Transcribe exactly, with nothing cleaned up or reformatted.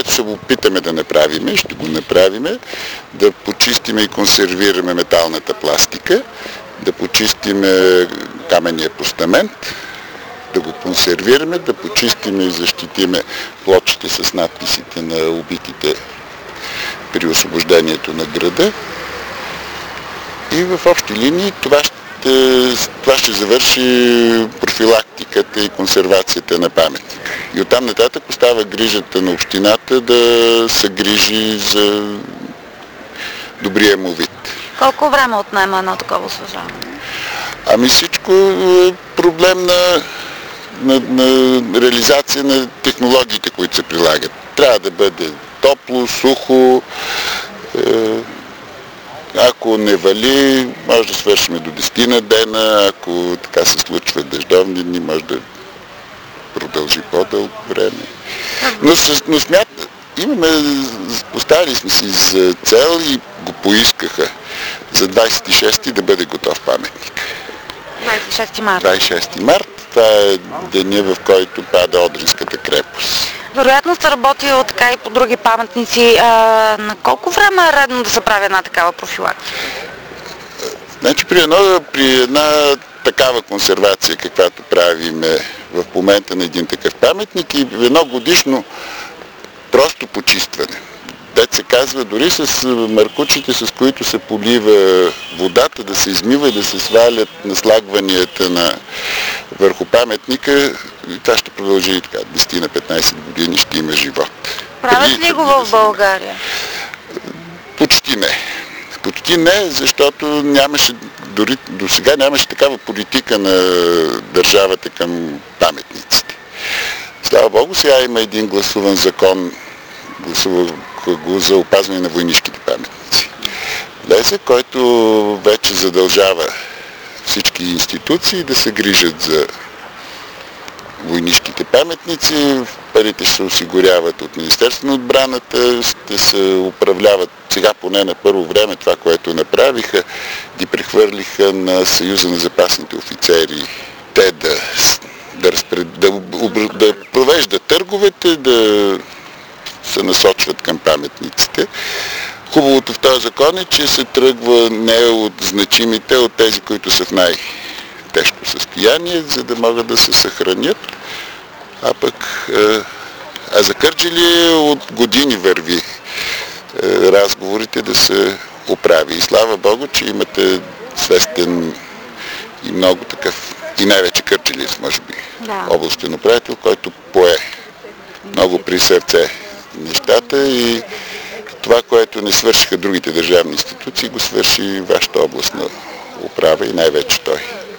което ще го опитаме да направим, ще го направим, да почистиме и консервираме металната пластика, да почистиме каменния постамент, да го консервираме, да почистиме и защитиме плочите с надписите на убитите при освобождението на града. И в общи линии това ще, това ще завърши профилактиката и консервацията на паметника. И оттам нататък остава грижата на общината да се грижи за добрия му вид. Колко време отнема едно такова освежаване? Ами всичко е проблем на, на, на реализация на технологиите, които се прилагат. Трябва да бъде топло, сухо. Е, ако не вали, може да свършим до десет на дена. Ако така се случва дъждовни дни, може да продължи по-дълго време. Но, но смятам, имаме, поставили сме си за цел и го поискаха за двадесет и шести да бъде готов паметник. двадесет и шести март. двадесет и шести март. Това е деня, в който пада Одринската крепост. Вероятно сте работил така и по други паметници. А, на колко време е редно да се прави една такава профилактика? Значи при, едно, при една такава консервация, каквато правим в момента на един такъв паметник, и едно годишно просто почистване. Дет се казва, дори с маркучите, с които се полива водата, да се измива и да се свалят наслагванията на върху паметника, и това ще продължи и така, десет на петнадесет години ще има живот. Правят ли го в България? Почти не. Почти не, защото нямаше, дори до сега нямаше такава политика на държавата към паметниците. Слава Богу, сега има един гласуван закон, гласува го за опазване на войнишките паметници. Влезе, който вече задължава всички институции да се грижат за войнишките паметници. Парите ще се осигуряват от Министерството на отбраната, ще се управляват сега поне на първо време това, което направиха, ги прехвърлиха на Съюза на запасните офицери. Те да, да, разпред, да, да провеждат търговете, да се насочват към паметниците. Хубавото в този закон е, че се тръгва не от значимите, от тези, които са в най-тежко състояние, за да могат да се съхранят. А пък а за Кърджали от години върви разговорите да се оправи. И слава Богу, че имате свестен и много такъв, и най-вече Кърджалиев, може би, да, областен управител, който пое много при сърце нещата, и това, което не свършиха другите държавни институции, го свърши вашата областна управа и най-вече той.